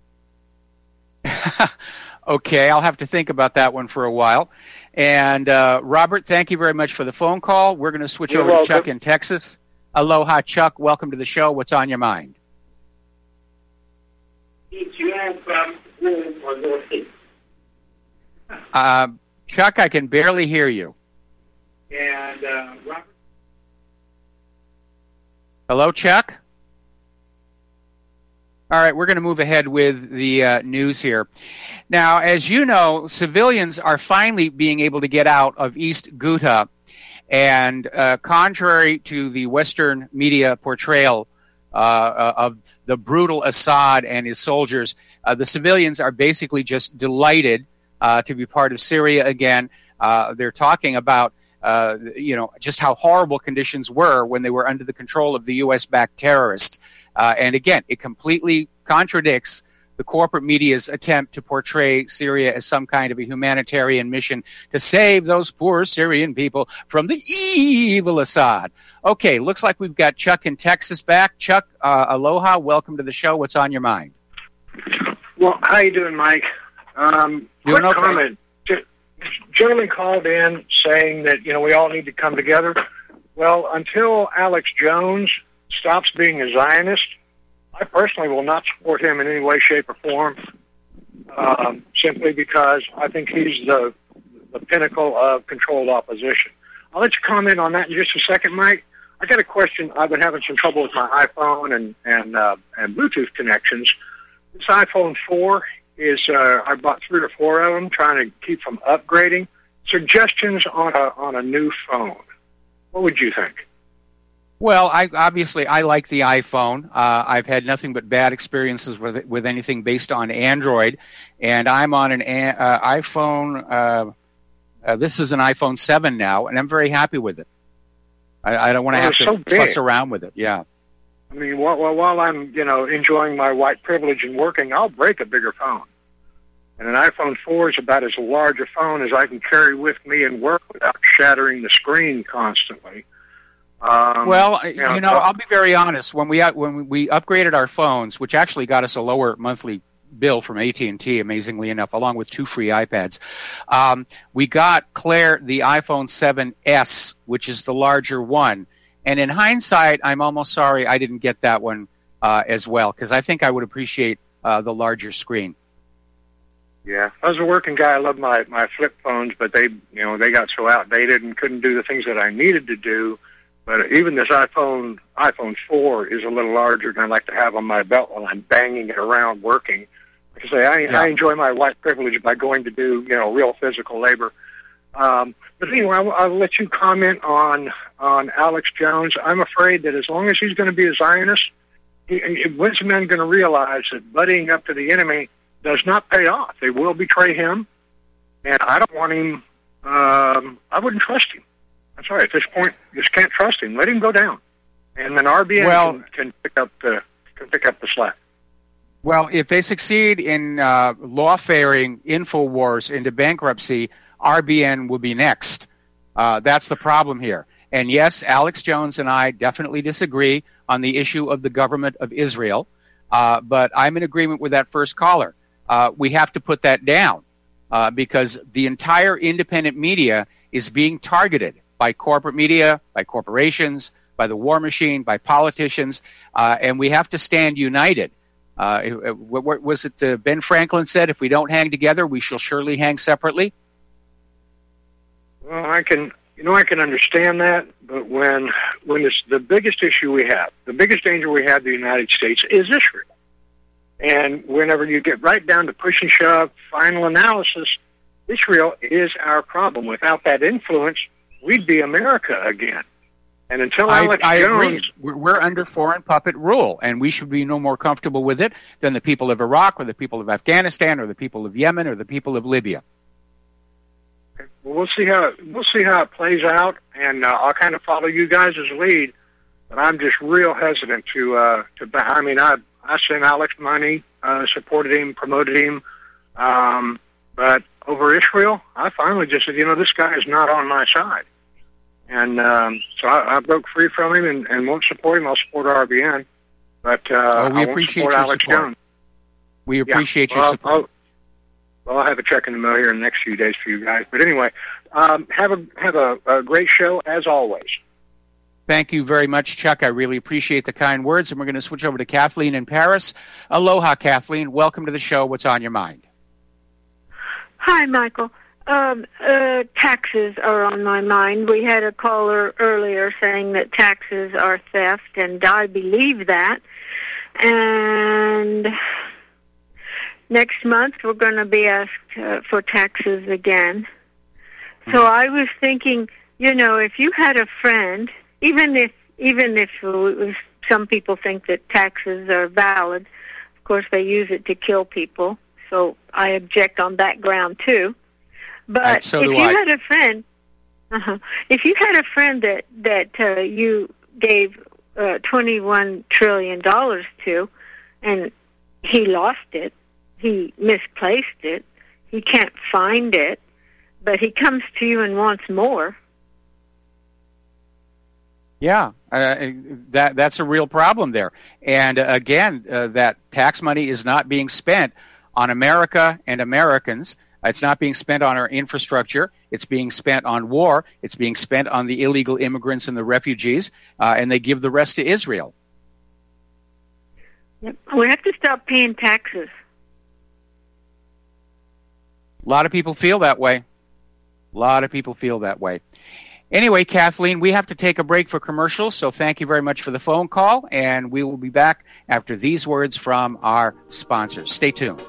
Okay, I'll have to think about that one for a while. And uh, Robert, thank you very much for the phone call. We're going to switch You're over welcome. to Chuck in Texas. Aloha, Chuck. Welcome to the show. What's on your mind? Keeps your bum warm on your seat. Uh, Chuck, I can barely hear you. And uh, Robert. Hello, Chuck? All right, we're going to move ahead with the uh, news here. Now, as you know, civilians are finally being able to get out of East Ghouta, and uh, contrary to the Western media portrayal uh, of the brutal Assad and his soldiers, uh, the civilians are basically just delighted uh, to be part of Syria again. Uh, they're talking about Uh, you know, just how horrible conditions were when they were under the control of the U S-backed terrorists. Uh, and again, it completely contradicts the corporate media's attempt to portray Syria as some kind of a humanitarian mission to save those poor Syrian people from the evil Assad. Okay, looks like we've got Chuck in Texas back. Chuck, uh, aloha, welcome to the show. What's on your mind? Well, how you doing, Mike? Um, Doing quick okay. comment. G- Gentleman called in saying that, you know, we all need to come together. Well, until Alex Jones stops being a Zionist, I personally will not support him in any way, shape, or form, um, simply because I think he's the, the pinnacle of controlled opposition. I'll let you comment on that in just a second, Mike. I got a question. I've been having some trouble with my iPhone and and uh, and Bluetooth connections. This iPhone four is, uh, I bought three or four of them, trying to keep from upgrading. Suggestions on a on a new phone. What would you think? Well, I obviously I like the iPhone. Uh, I've had nothing but bad experiences with it, with anything based on Android, and I'm on an a- uh, iPhone. Uh, uh, this is an iPhone seven now, and I'm very happy with it. I, I don't want to Well, have it's to so big. fuss around with it. Yeah. I mean, while, while while I'm, you know, enjoying my white privilege and working, I'll break a bigger phone. And an iPhone four is about as large a phone as I can carry with me and work without shattering the screen constantly. Um, well, you you know, know, I'll be very honest. When we when we upgraded our phones, which actually got us a lower monthly bill from A T and T, amazingly enough, along with two free iPads, um, we got Claire the iPhone seven S, which is the larger one. And in hindsight, I'm almost sorry I didn't get that one uh, as well, because I think I would appreciate uh, the larger screen. Yeah, I was a working guy. I loved my, my flip phones, but they, you know, they got so outdated and couldn't do the things that I needed to do. But even this iPhone iPhone four is a little larger than I like to have on my belt while I'm banging it around working. Like I say, I, Yeah. I enjoy my white privilege by going to do, you know, real physical labor. Um, but anyway, I'll, I'll let you comment on on Alex Jones. I'm afraid that as long as he's going to be a Zionist, he, he, when's the man going to realize that buddying up to the enemy does not pay off? They will betray him, and I don't want him. Um, I wouldn't trust him. I'm sorry. At this point, you just can't trust him. Let him go down, and then R B N Well- can, can pick up the can pick up the slack. Well, if they succeed in uh, lawfaring InfoWars into bankruptcy, R B N will be next. Uh, that's the problem here. And yes, Alex Jones and I definitely disagree on the issue of the government of Israel, uh, but I'm in agreement with that first caller. Uh, we have to put that down uh, because the entire independent media is being targeted by corporate media, by corporations, by the war machine, by politicians, uh, and we have to stand united. Uh, what, what was it uh, Ben Franklin said, if we don't hang together, we shall surely hang separately? Well, I can, you know, I can understand that, but when when it's the biggest issue we have, the biggest danger we have in the United States is Israel. And whenever you get right down to push and shove, final analysis, Israel is our problem. Without that influence, we'd be America again. And until I, Alex I Jones, agree. We're, we're under foreign puppet rule, and we should be no more comfortable with it than the people of Iraq or the people of Afghanistan or the people of Yemen or the people of Libya. well, we'll see how we'll see how it plays out, and uh, I'll kind of follow you guys' lead. But I'm just real hesitant to uh, to. Ba- I mean, I I sent Alex money, uh, supported him, promoted him, um, but over Israel, I finally just said, you know, this guy is not on my side. And um, so I, I broke free from him and, and won't support him. I'll support R B N, but uh, Oh, we I won't appreciate support your Alex support. Jones. We Yeah. appreciate your Well, support. I'll, well, I'll have a check in the mail here in the next few days for you guys. But anyway, um, have a have a, a great show as always. Thank you very much, Chuck. I really appreciate the kind words. And we're going to switch over to Kathleen in Paris. Aloha, Kathleen. Welcome to the show. What's on your mind? Hi, Michael. Um, uh, taxes are on my mind. We had a caller earlier saying that taxes are theft, and I believe that. And next month we're going to be asked uh, for taxes again. So I was thinking, you know, if you had a friend, even if even if it was, some people think that taxes are valid, of course they use it to kill people. So I object on that ground too. But And so if do you I. had a friend, uh-huh, if you had a friend that that uh, you gave uh, twenty-one trillion dollars to, and he lost it, he misplaced it. He can't find it, but he comes to you and wants more. Yeah, uh, that that's a real problem there. And uh, again, uh, that tax money is not being spent on America and Americans. It's not being spent on our infrastructure. It's being spent on war. It's being spent on the illegal immigrants and the refugees, uh, and they give the rest to Israel. Yep. We have to stop paying taxes. A lot of people feel that way. A lot of people feel that way. Anyway, Kathleen, we have to take a break for commercials, so thank you very much for the phone call, and we will be back after these words from our sponsors. Stay tuned.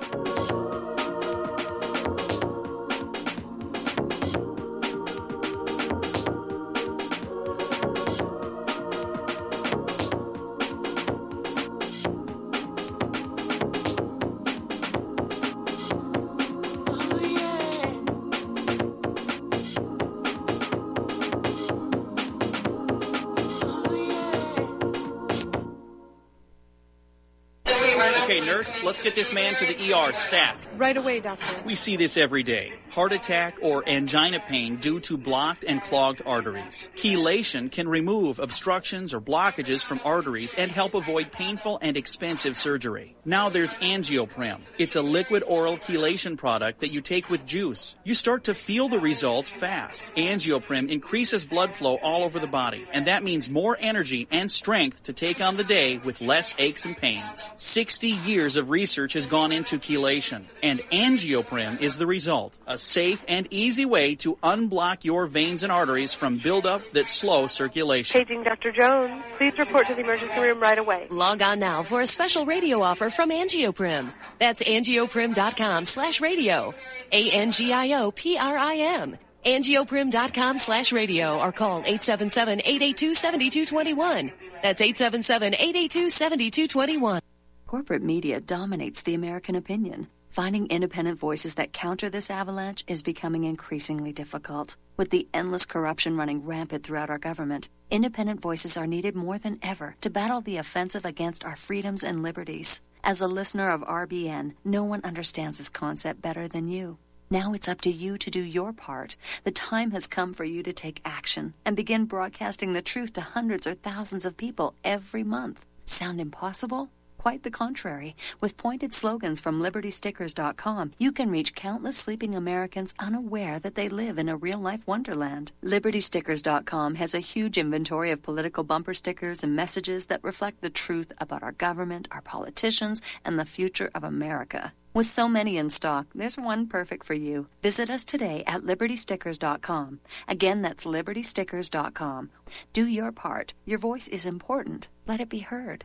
Let's get this man to the E R stat. Right away, doctor. We see this every day. Heart attack or angina pain due to blocked and clogged arteries. Chelation can remove obstructions or blockages from arteries and help avoid painful and expensive surgery. Now there's Angioprim. It's a liquid oral chelation product that you take with juice. You start to feel the results fast. Angioprim increases blood flow all over the body, and that means more energy and strength to take on the day with less aches and pains. sixty years of research has gone into chelation, and Angioprim is the result. A safe and easy way to unblock your veins and arteries from buildup that slow circulation. Paging Doctor Jones. Please report to the emergency room right away. Log on now for a special radio offer from Angioprim. That's angioprim.com slash radio. A N G I O P R I M. Angioprim.com slash radio or call eight seven seven, eight eight two, seven two two one. That's eight seven seven, eight eight two, seven two two one. Corporate media dominates the American opinion. Finding independent voices that counter this avalanche is becoming increasingly difficult. With the endless corruption running rampant throughout our government, independent voices are needed more than ever to battle the offensive against our freedoms and liberties. As a listener of R B N, no one understands this concept better than you. Now it's up to you to do your part. The time has come for you to take action and begin broadcasting the truth to hundreds or thousands of people every month. Sound impossible? Quite the contrary. With pointed slogans from Liberty Stickers dot com, you can reach countless sleeping Americans unaware that they live in a real-life wonderland. Liberty Stickers dot com has a huge inventory of political bumper stickers and messages that reflect the truth about our government, our politicians, and the future of America. With so many in stock, there's one perfect for you. Visit us today at Liberty Stickers dot com. Again, that's Liberty Stickers dot com. Do your part. Your voice is important. Let it be heard.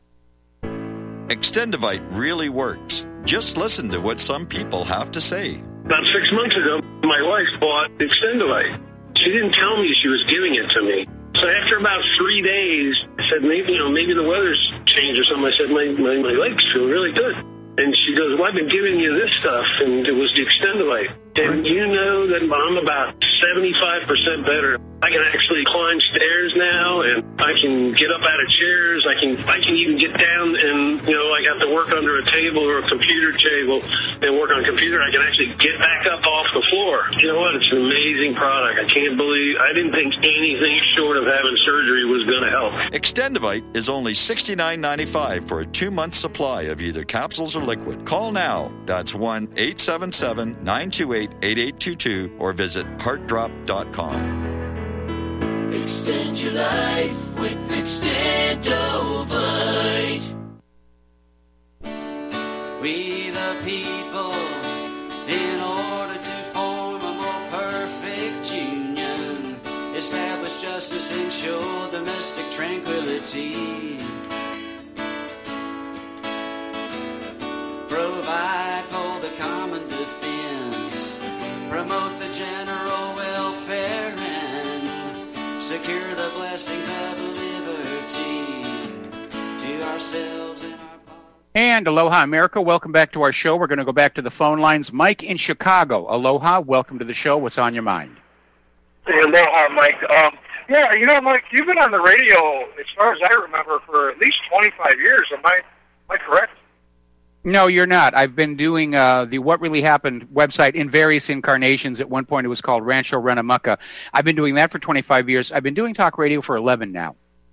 Extendivite really works. Just listen to what some people have to say. About six months ago, my wife bought Extendivite. She didn't tell me she was giving it to me. So after about three days, I said, maybe, you know, maybe the weather's changed or something. I said, my, my, my legs feel really good. And she goes, well, I've been giving you this stuff, and it was the Extendivite. And you know that I'm about seventy-five percent better. I can actually climb stairs now, and I can get up out of chairs. I can I can even get down and, you know, I have to work under a table or a computer table and work on a computer. I can actually get back up off the floor. You know what? It's an amazing product. I can't believe, I didn't think anything short of having surgery was going to help. Extendivite is only sixty-nine ninety-five for a two-month supply of either capsules or liquid. Call now. That's one eight seven seven, nine two eight, eight eight two two or visit heart drop dot com. Extend your life with Extendovite. We the people, in order to form a more perfect union, establish justice, ensure domestic tranquility, provide for the common defense, promote the general welfare, and secure the blessings of liberty to ourselves and our... And aloha, America. Welcome back to our show. We're going to go back to the phone lines. Mike in Chicago. Aloha. Welcome to the show. What's on your mind? Hey, aloha, Mike. Um, yeah, you know, Mike, you've been on the radio, as far as I remember, for at least twenty-five years. Am I, am I correct? No, you're not. I've been doing uh, the What Really Happened website in various incarnations. At one point, it was called Rancho Renamucca. I've been doing that for twenty-five years. I've been doing talk radio for eleven now.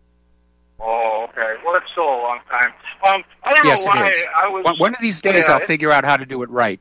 Oh, okay. Well, that's still a long time. Um, I don't yes, know why it is. I was... One, one of these days, yeah, I'll figure out how to do it right.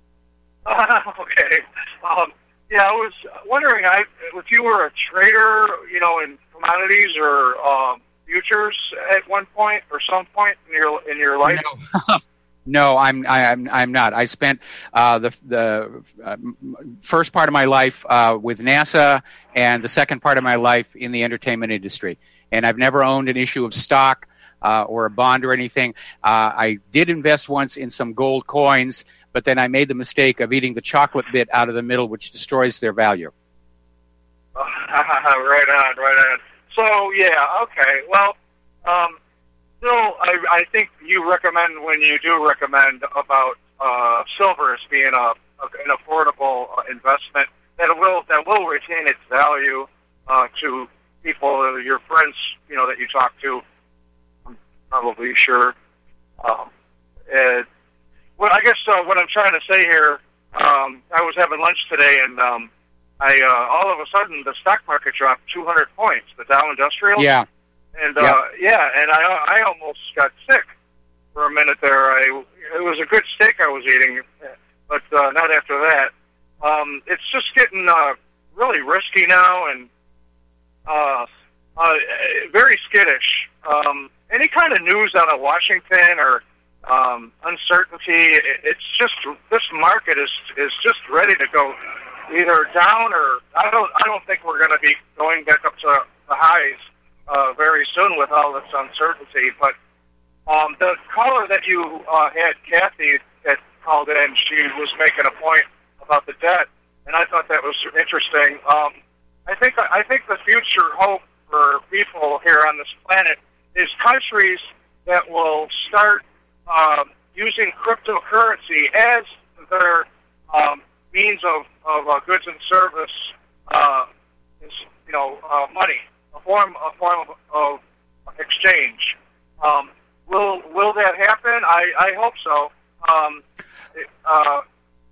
Uh, okay. Um, yeah, I was wondering, I, if you were a trader, you know, in commodities or um, futures at one point or some point in your in your life. No. No, I'm I'm I'm not. I spent uh, the the uh, first part of my life uh, with NASA, and the second part of my life in the entertainment industry. And I've never owned an issue of stock uh, or a bond or anything. Uh, I did invest once in some gold coins, but then I made the mistake of eating the chocolate bit out of the middle, which destroys their value. Uh, right on, right on. So yeah, okay. Well. Um, Still, I, I think you recommend, when you do recommend about uh, silver as being a, a, an affordable uh, investment, that it will that will retain its value uh, to people, your friends, you know, that you talk to. I'm probably sure. Um, and, well, I guess uh, what I'm trying to say here, um, I was having lunch today, and um, I uh, all of a sudden the stock market dropped two hundred points. The Dow Industrial. Yeah. And, uh, yep. yeah, and I I almost got sick for a minute there. I It was a good steak I was eating, but uh, not after that. Um, it's just getting uh, really risky now and uh, uh, very skittish. Um, any kind of news out of Washington or um, uncertainty, it's just, this market is is just ready to go either down or, I don't, I don't think we're going to be going back up to the highs Uh, very soon with all this uncertainty. But um, the caller that you uh, had, Kathy, that called in, she was making a point about the debt, and I thought that was interesting. Um, I think I think the future hope for people here on this planet is countries that will start um, using cryptocurrency as their um, means of, of uh, goods and service, uh, is, you know, uh, money. A form, a form of, of exchange. Um, will will that happen? I, I hope so. Um, uh,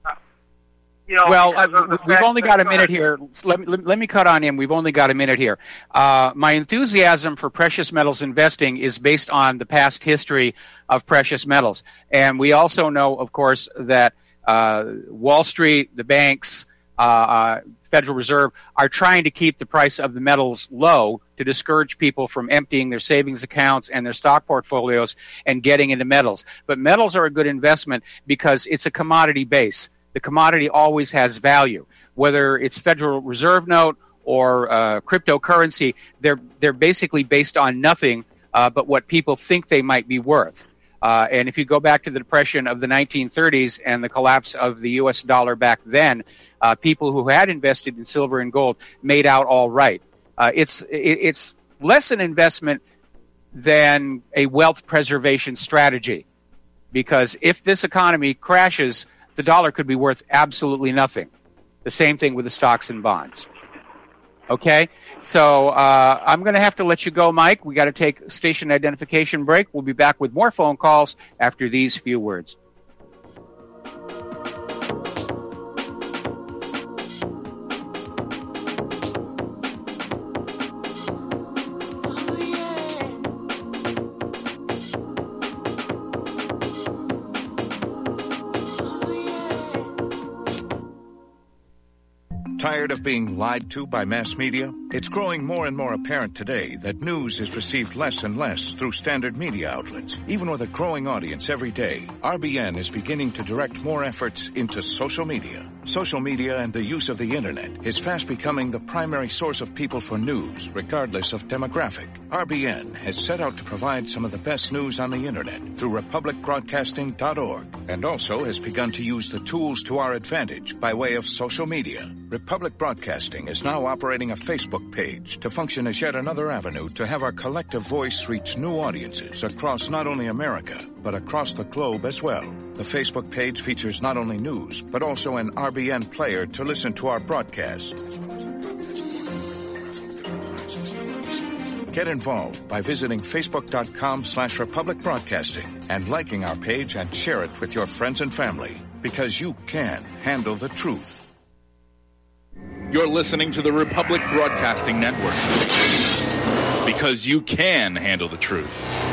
you know, well, uh, we've only got a minute here. Let, let, let me cut on in. We've only got a minute here. Uh, my enthusiasm for precious metals investing is based on the past history of precious metals, and we also know, of course, that uh, Wall Street, the banks, uh, uh, Federal Reserve are trying to keep the price of the metals low to discourage people from emptying their savings accounts and their stock portfolios and getting into metals. But metals are a good investment because it's a commodity base. The commodity always has value. Whether it's Federal Reserve note or uh, cryptocurrency, they're they're basically based on nothing uh, but what people think they might be worth. Uh, and if you go back to the Depression of the nineteen thirties and the collapse of the U S dollar back then, uh, people who had invested in silver and gold made out all right. Uh, it's it, it's less an investment than a wealth preservation strategy, because if this economy crashes, the dollar could be worth absolutely nothing. The same thing with the stocks and bonds. Okay, so uh, I'm going to have to let you go, Mike. We got to take a station identification break. We'll be back with more phone calls after these few words. Tired of being lied to by mass media? It's growing more and more apparent today that news is received less and less through standard media outlets. Even with a growing audience every day, R B N is beginning to direct more efforts into social media. Social media and the use of the internet is fast becoming the primary source of people for news, regardless of demographic. R B N has set out to provide some of the best news on the internet through republic broadcasting dot org, and also has begun to use the tools to our advantage by way of social media. Republic Broadcasting is now operating a Facebook page to function as yet another avenue to have our collective voice reach new audiences across not only America, but across the globe as well. The Facebook page features not only news, but also an R B N player to listen to our broadcast. Get involved by visiting facebook.com slash Republic Broadcasting and liking our page and share it with your friends and family, because you can handle the truth. You're listening to the Republic Broadcasting Network, because you can handle the truth.